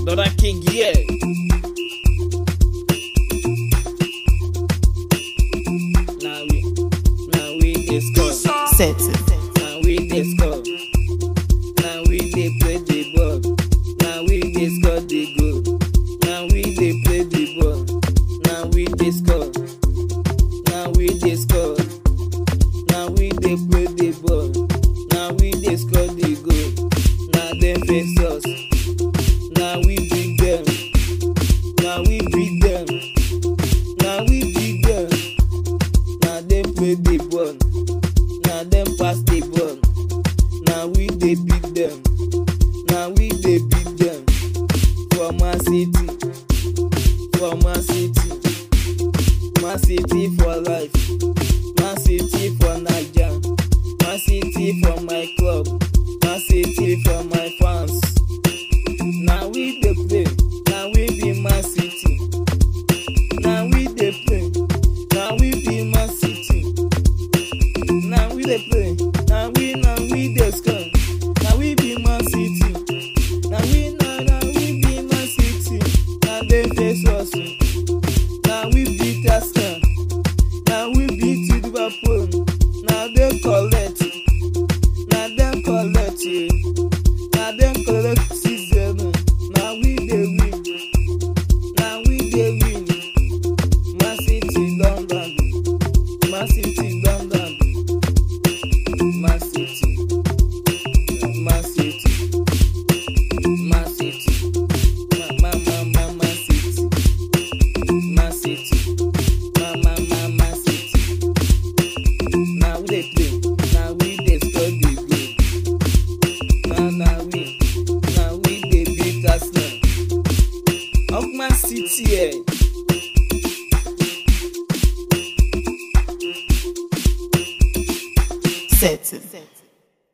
Brother King, yeah. Now we discuss. Set. Now we discuss. Now we dey play the ball. Now we discuss the goal. Now we dey play the ball. Now we discuss. Now we discuss. Now we dey play the ball. Now we discuss the goal. Now them face us. Now we beat them. Now we beat them. Now we beat them. Now them play the ball. Now them pass the ball. Now we dey beat them. Now we dey beat them. For Man City. For Man City. Man City for life. Man City for Naija. Man City for my club. Man City for my fans. Now we dey play. Now we be Man City. Now we dey play. Now we be Man City. Now we dey play. Now we dey score. Now we be Man City. Now we be Man City. Now they face us. Now we beat Arsenal. Now we beat Liverpool. Now they collect. Now them collect. Now them collect 6-7. Now we dey win. Now we dey win. Man City London. Man City London. Man City. Man City. Man City. Man City. Man City. Man City. Now we dey play. Now we dey score the goal. Now we dey beat Arsenal. Of Man City here. Set.